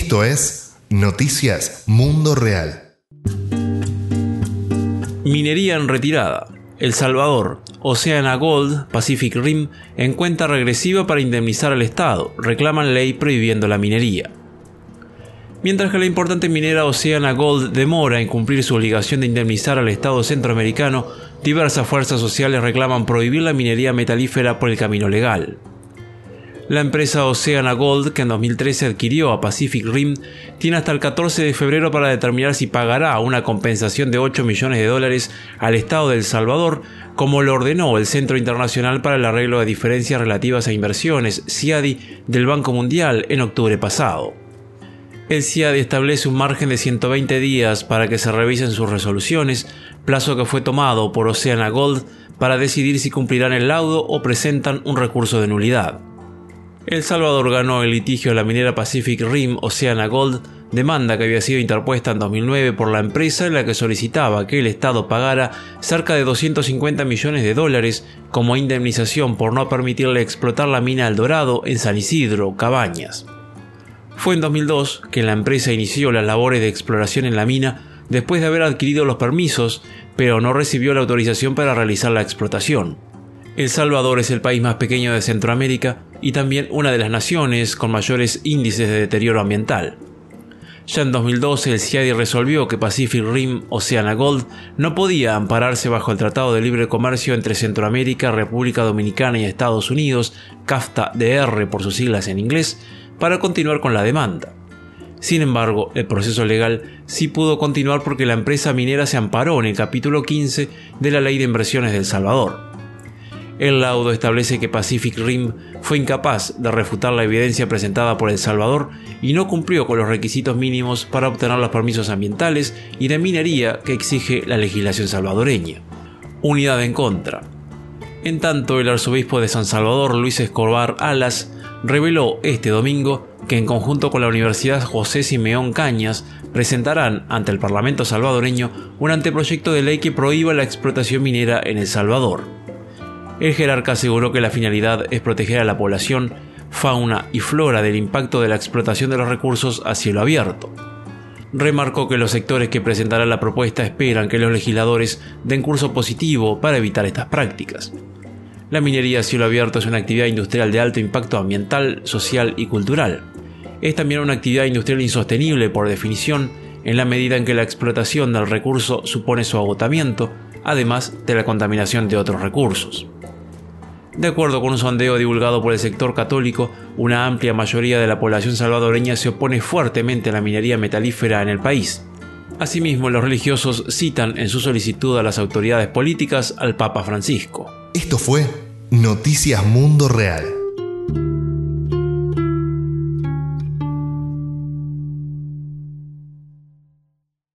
Esto es Noticias Mundo Real. Minería en retirada. El Salvador, OceanaGold, Pacific Rim, en cuenta regresiva para indemnizar al Estado. Reclaman ley prohibiendo la minería. Mientras que la importante minera OceanaGold demora en cumplir su obligación de indemnizar al Estado centroamericano, diversas fuerzas sociales reclaman prohibir la minería metalífera por el camino legal. La empresa OceanaGold, que en 2013 adquirió a Pacific Rim, tiene hasta el 14 de febrero para determinar si pagará una compensación de $8 millones al Estado de El Salvador, como lo ordenó el Centro Internacional para el Arreglo de Diferencias Relativas a Inversiones, CIADI, del Banco Mundial en octubre pasado. El CIADI establece un margen de 120 días para que se revisen sus resoluciones, plazo que fue tomado por OceanaGold para decidir si cumplirán el laudo o presentan un recurso de nulidad. El Salvador ganó el litigio de la minera Pacific Rim OceanaGold, demanda que había sido interpuesta en 2009 por la empresa, en la que solicitaba que el Estado pagara cerca de $250 millones como indemnización por no permitirle explotar la mina El Dorado en San Isidro, Cabañas. Fue en 2002 que la empresa inició las labores de exploración en la mina después de haber adquirido los permisos, pero no recibió la autorización para realizar la explotación. El Salvador es el país más pequeño de Centroamérica y también una de las naciones con mayores índices de deterioro ambiental. Ya en 2012 el CIADI resolvió que Pacific Rim OceanaGold no podía ampararse bajo el Tratado de Libre Comercio entre Centroamérica, República Dominicana y Estados Unidos, CAFTA-DR por sus siglas en inglés, para continuar con la demanda. Sin embargo, el proceso legal sí pudo continuar porque la empresa minera se amparó en el capítulo 15 de la Ley de Inversiones de El Salvador. El laudo establece que Pacific Rim fue incapaz de refutar la evidencia presentada por El Salvador y no cumplió con los requisitos mínimos para obtener los permisos ambientales y de minería que exige la legislación salvadoreña. Unidad en contra. En tanto, el arzobispo de San Salvador, Luis Escobar Alas, reveló este domingo que en conjunto con la Universidad José Simeón Cañas presentarán ante el Parlamento salvadoreño un anteproyecto de ley que prohíba la explotación minera en El Salvador. El jerarca aseguró que la finalidad es proteger a la población, fauna y flora del impacto de la explotación de los recursos a cielo abierto. Remarcó que los sectores que presentarán la propuesta esperan que los legisladores den curso positivo para evitar estas prácticas. La minería a cielo abierto es una actividad industrial de alto impacto ambiental, social y cultural. Es también una actividad industrial insostenible por definición, en la medida en que la explotación del recurso supone su agotamiento, además de la contaminación de otros recursos. De acuerdo con un sondeo divulgado por el sector católico, una amplia mayoría de la población salvadoreña se opone fuertemente a la minería metalífera en el país. Asimismo, los religiosos citan en su solicitud a las autoridades políticas al Papa Francisco. Esto fue Noticias Mundo Real.